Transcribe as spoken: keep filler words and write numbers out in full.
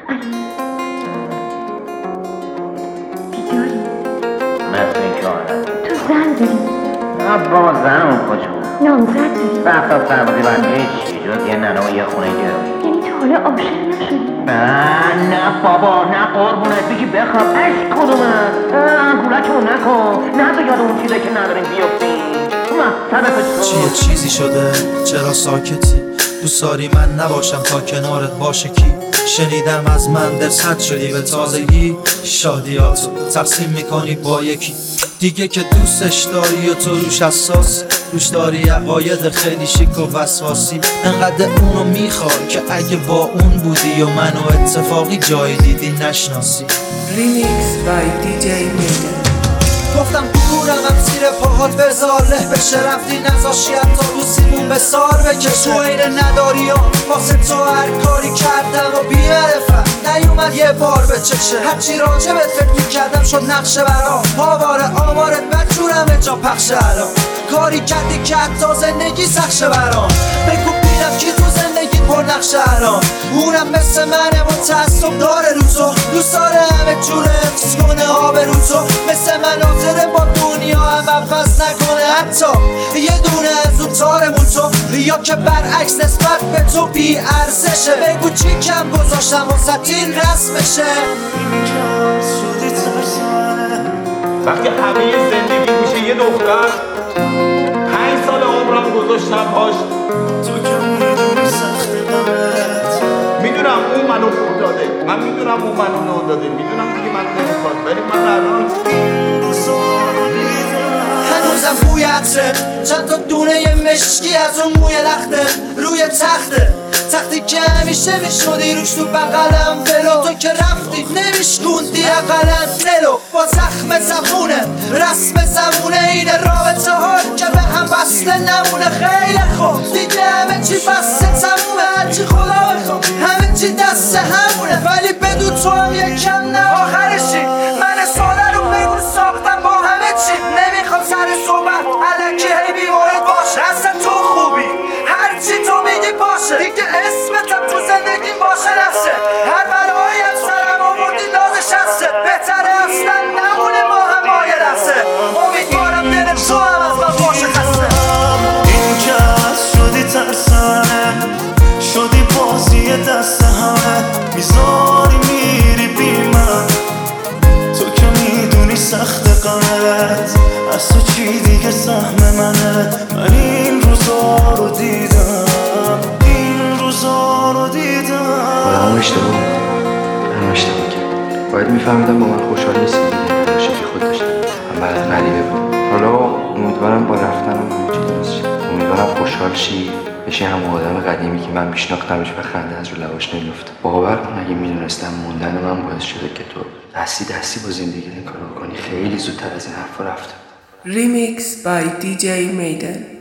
بیداری؟ مثل این که آره. تو زن داری؟ نه با زن اون کجا؟ نامزد داری؟ وقتا سربازی بنده چی جز یه ننه و یه خونه گرون. یعنی تا حالا عاشق نشدی؟ نه نه بابا نه قربونت بگی بخواب اش کدومه انگولکمون نکن نه تو یاد اون چیزه که نداریم بیفتیم. چیه چیزی شده چرا ساکتی دوست داری من نباشم تا کنارت باشه کی شنیدم از من دل صد شدی به تازگی شادیاتو تقسیم میکنی با یکی دیگه که دوستش داری و تو روش حساس روش داری عقاید خیلی شیک و وسواسی انقدر اونو میخوای که اگه با اون بودی و منو اتفاقی جای دیدی نشناسی. ریمیکس بای دی جی میدن. گفتم دورم زیر پاهات بذار له بشه رفتی نذاشی حتی رو سیمون به سار بکش تو اینه نداری ها واسه تو هر کاری کردم و بی‌معرفت نیومد یه بار به چشه هرچی راجبت فکر میکردم شد نقشه برام پاواره آمارت بدجورمه جا پخشه الان کاری کردی که حتی زندگی سخشه برام بگو بینم کی تو زندگی پر نقشه الان اونم مثل منه متعصب داره رو تو دوست داره همه جوره حفظ کنه آب رو تو مثل مناظره با دنیا هم عوض نکنه حتی یه دونه از اون تارمون تو یا که برعکس نسبت به تو بی ارزشه بگو چی کم گذاشتم واسه این رسمشه وقتی همه زندگی میشه یه دختر پنج سال عمرم گذاشتم باش تو که میدونی سخت قمت میدونم اون منو خود داده من میدونم اون منو نو داده میدونم دیگه من نمیخواد ولی من الان هنوزم بوی عطره چند تا دونه یه مشکی از اون موی لخته روی تخته تختی که همیشه میشودی روش تو بغلم ولو تو که رفتی نمیشکوندی اقلن دلو با زخم زمونه رسم زمونه اینه رابطه ها که به هم بسته نمونه خیلی خوب دیگه همه چی بسته تمومه هرچی خدا بخوام همه چی دست همونه ولی بدون تو هم یکم نه آخرشی من ساله رو بگو ساختم با همه چی نمیخوام سر صحبت علکی هی بیمارد باشه اصلا تو خوبی هرچی تو میگی باشه دیگه اسمتم تو زندگی باشه نفسه هر بلایی هم سرم آوردی نازش هسته بهتره اصلا نمونه ما هم مایه رفته امیدوارم دل تو هم از من باشه خسته این که از شدی ترسانه شدی بازی دست همه میذاری میری بی من تو که میدونی سخت قمت از تو چی دیگه سهم منه من این روزا رو دیدم این روزا رو دیدم خودم اشتباه من اشتباه کرد باید میفهمیدم با من خوشحال نیستی دیگه تلاشی که خود داشتم من برات غریبه بود حالا امیدوارم با رفتنم همه چی درست شه امیدوارم خوشحال شی بشی همون آدم قدیمی که من میشناختمش و خنده از رو لباش نمیفته باور کن اگه میدونستم موندن من باعث شده که تو دستی دستی با زندگی این کارو بکنی خیلی زودتر از این حرفا رفته ریمیکس بای دی جی میدن.